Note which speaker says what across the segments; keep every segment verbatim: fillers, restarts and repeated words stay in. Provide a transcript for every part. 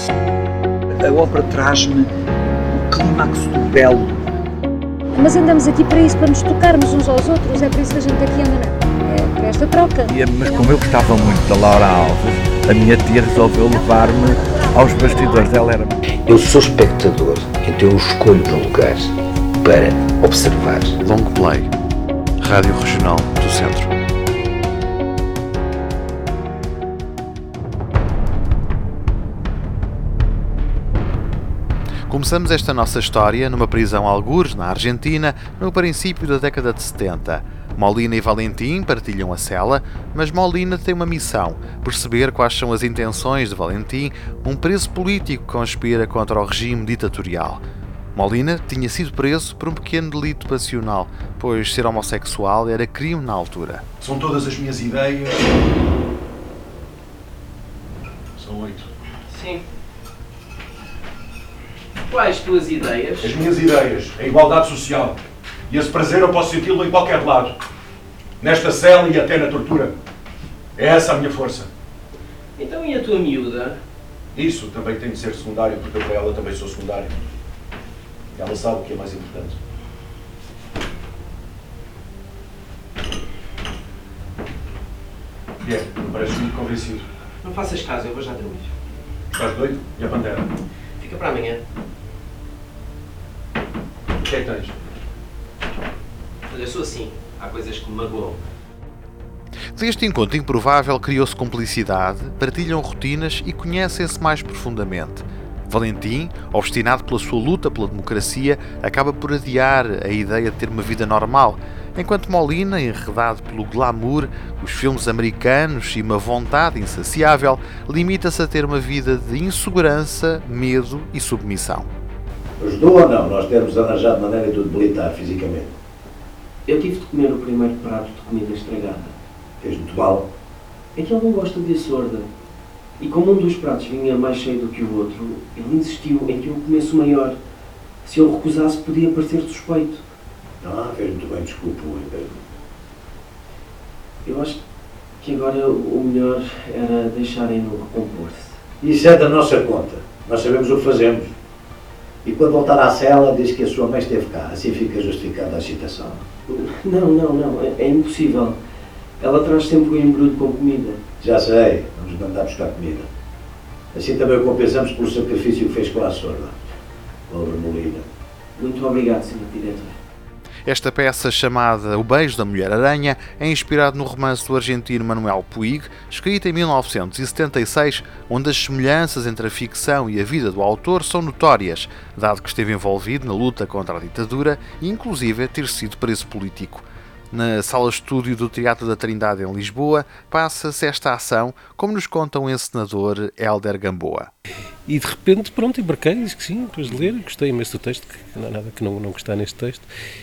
Speaker 1: A ópera traz-me o clímax do belo.
Speaker 2: Mas andamos aqui para isso, para nos tocarmos uns aos outros, é por isso que a gente aqui anda, não? É para esta troca.
Speaker 3: E, mas como eu gostava muito da Laura Alves, a minha tia resolveu levar-me aos bastidores. Ela era...
Speaker 4: Eu sou espectador, então eu escolho um lugar para observar.
Speaker 5: Long Play, Rádio Regional do Centro. Começamos esta nossa história numa prisão algures, na Argentina, no princípio da década de setenta. Molina e Valentim partilham a cela, mas Molina tem uma missão: perceber quais são as intenções de Valentim, um preso político que conspira contra o regime ditatorial. Molina tinha sido preso por um pequeno delito passional, pois ser homossexual era crime na altura.
Speaker 6: São todas as minhas ideias. São oito.
Speaker 7: Sim. Quais tuas ideias?
Speaker 6: As minhas ideias, a igualdade social. E esse prazer eu posso senti-lo em qualquer lado. Nesta cela e até na tortura. É essa a minha força.
Speaker 7: Então e a tua miúda?
Speaker 6: Isso também tem de ser secundário, porque eu para ela também sou secundário. Ela sabe o que é mais importante. E é, não pareces muito convencido.
Speaker 7: Não faças caso, eu vou já dormir.
Speaker 6: Estás doido? E a pantera?
Speaker 7: Fica para amanhã.
Speaker 6: O que é que tens?
Speaker 7: Olha, eu sou assim. Há coisas que me magoam.
Speaker 5: Deste encontro improvável criou-se cumplicidade, partilham rotinas e conhecem-se mais profundamente. Valentim, obstinado pela sua luta pela democracia, acaba por adiar a ideia de ter uma vida normal, enquanto Molina, enredado pelo glamour, os filmes americanos e uma vontade insaciável, limita-se a ter uma vida de insegurança, medo e submissão.
Speaker 8: Ajudou ou não nós termos arranjado maneira de o debilitar fisicamente?
Speaker 7: Eu tive de comer o primeiro prato de comida estragada.
Speaker 8: Fez muito mal.
Speaker 7: É que ele não gosta de açorda. E como um dos pratos vinha mais cheio do que o outro, ele insistiu em que eu comesse o maior. Se eu recusasse, podia parecer suspeito.
Speaker 8: Ah, fez muito bem, desculpe o emprego.
Speaker 7: Eu acho que agora o melhor era deixarem-no recompor-se.
Speaker 8: Isso é da nossa conta. Nós sabemos o que fazemos. E quando voltar à cela, diz que a sua mãe esteve cá. Assim fica justificada a citação.
Speaker 7: Não, não, não. É, é impossível. Ela traz sempre um embrulho com comida.
Speaker 8: Já sei. Vamos mandar buscar comida. Assim também o compensamos pelo sacrifício que fez com a sorda. Pobre Molina.
Speaker 7: Muito obrigado, senhor Diretor.
Speaker 5: Esta peça, chamada O Beijo da Mulher-Aranha, é inspirado no romance do argentino Manuel Puig, escrito em mil novecentos e setenta e seis, onde as semelhanças entre a ficção e a vida do autor são notórias, dado que esteve envolvido na luta contra a ditadura e, inclusive, ter sido preso político. Na sala-estúdio do Teatro da Trindade, em Lisboa, passa-se esta ação, como nos conta o encenador Hélder Gamboa.
Speaker 9: E de repente, pronto, embarquei, disse que sim, depois de ler, gostei imenso do texto, que não há nada que não, não gostar neste texto.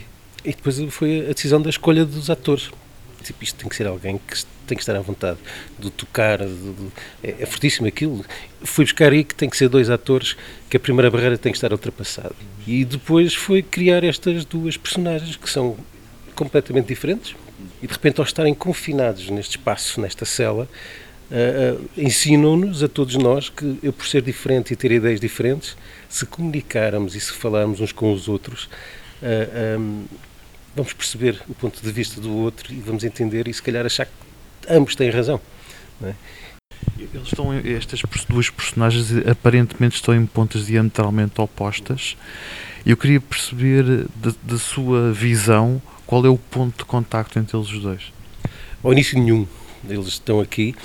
Speaker 9: E depois foi a decisão da escolha dos atores. Tipo, isto tem que ser alguém que tem que estar à vontade de tocar, de, de, é, é fortíssimo aquilo. Fui buscar aí que tem que ser dois atores, que a primeira barreira tem que estar ultrapassada. E depois foi criar estas duas personagens que são completamente diferentes e de repente, ao estarem confinados neste espaço, nesta cela, uh, uh, ensinam-nos a todos nós que eu, por ser diferente e ter ideias diferentes, se comunicarmos e se falarmos uns com os outros, uh, um, vamos perceber o ponto de vista do outro e vamos entender e se calhar achar que ambos têm razão, não é?
Speaker 5: Eles estão, estas duas personagens aparentemente estão em pontas diametralmente opostas e eu queria perceber da, da sua visão qual é o ponto de contacto entre eles os dois.
Speaker 9: Ao início nenhum, eles estão aqui,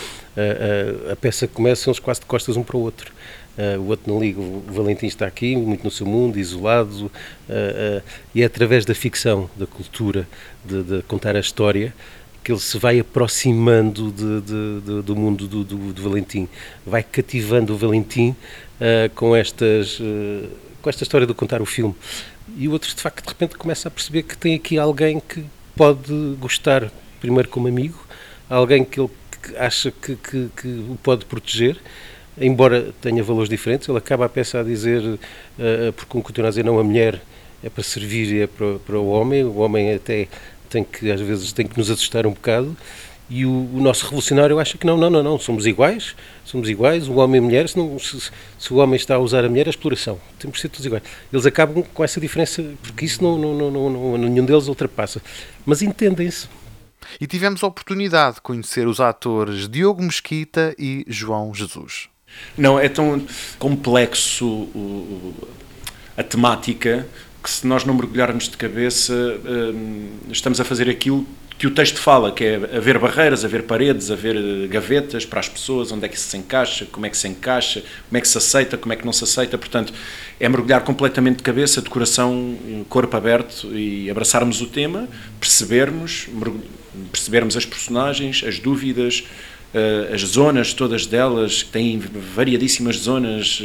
Speaker 9: a, a, a peça começa, eles quase de costas um para o outro. Uh, o outro não liga, o Valentim está aqui, muito no seu mundo, isolado, uh, uh, e é através da ficção, da cultura, de, de contar a história, que ele se vai aproximando de, de, de, do mundo do, do, do Valentim, vai cativando o Valentim uh, com, estas, uh, com esta história de contar o filme. E o outro, de facto, de repente começa a perceber que tem aqui alguém que pode gostar, primeiro como amigo, alguém que ele que acha que, que, que o pode proteger, embora tenha valores diferentes. Ele acaba a peça a dizer, uh, porque continua a dizer, não, a mulher é para servir e é para, para o homem, o homem até tem que, às vezes, tem que nos assustar um bocado, E o, o nosso revolucionário acha que não, não, não, não, somos iguais, somos iguais, o homem e a mulher, se, não, se, se o homem está a usar a mulher, é exploração, temos que ser todos iguais. Eles acabam com essa diferença, porque isso não, não, não, não, não nenhum deles ultrapassa, mas entendem-se.
Speaker 5: E tivemos a oportunidade de conhecer os atores Diogo Mesquita e João Jesus.
Speaker 10: Não, é tão complexo o, o, a temática que, se nós não mergulharmos de cabeça, hum, estamos a fazer aquilo que o texto fala, que é haver barreiras, haver paredes, haver gavetas para as pessoas, onde é que se encaixa, como é que se encaixa, como é que se aceita, como é que não se aceita. Portanto, é mergulhar completamente de cabeça, de coração, corpo aberto e abraçarmos o tema, percebermos, percebermos as personagens, as dúvidas, as zonas, todas delas, que têm variadíssimas zonas,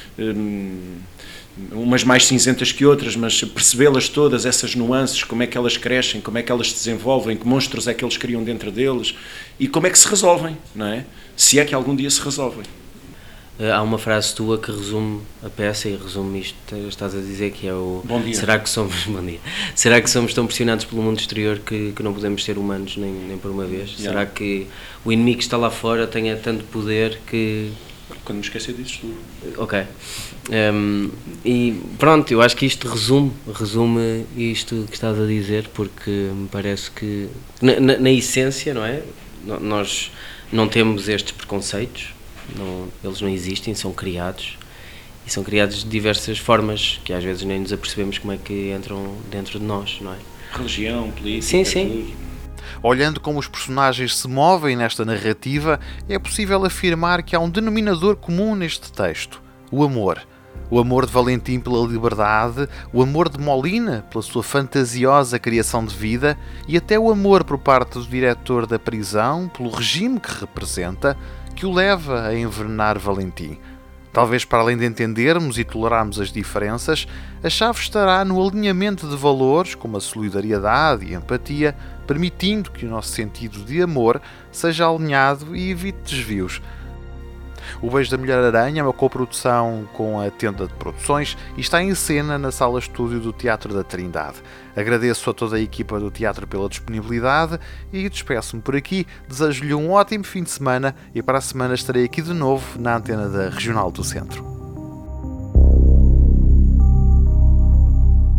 Speaker 10: umas mais cinzentas que outras, mas percebê-las todas, essas nuances, como é que elas crescem, como é que elas se desenvolvem, que monstros é que eles criam dentro deles e como é que se resolvem, não é? Se é que algum dia se resolvem.
Speaker 7: Há uma frase tua que resume a peça e resume isto que estás a dizer, que é o...
Speaker 10: Bom dia.
Speaker 7: Será que somos, bom dia. Será que somos tão pressionados pelo mundo exterior que, que não podemos ser humanos nem, nem por uma vez? Yeah. Será que o inimigo que está lá fora tem tanto poder que...
Speaker 10: Quando me esquecer disso tudo.
Speaker 7: Ok. Um, e pronto, eu acho que isto resume, resume isto que estás a dizer, porque me parece que, na, na, na essência, não é? Nós não temos estes preconceitos, não, eles não existem, são criados, e são criados de diversas formas, que às vezes nem nos apercebemos como é que entram dentro de nós, não é?
Speaker 10: Religião, política...
Speaker 7: Sim, sim.
Speaker 10: Tudo.
Speaker 5: Olhando como os personagens se movem nesta narrativa, é possível afirmar que há um denominador comum neste texto: o amor. O amor de Valentim pela liberdade, o amor de Molina pela sua fantasiosa criação de vida e até o amor por parte do diretor da prisão pelo regime que representa, que o leva a envenenar Valentim. Talvez, para além de entendermos e tolerarmos as diferenças, a chave estará no alinhamento de valores como a solidariedade e a empatia, permitindo que o nosso sentido de amor seja alinhado e evite desvios. O Beijo da Mulher-Aranha é uma coprodução com a Tenda de Produções e está em cena na Sala Estúdio do Teatro da Trindade. Agradeço a toda a equipa do teatro pela disponibilidade e despeço-me por aqui. Desejo-lhe um ótimo fim de semana e para a semana estarei aqui de novo na antena da Regional do Centro.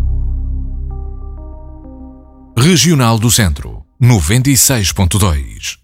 Speaker 11: Regional do Centro, noventa e seis ponto dois.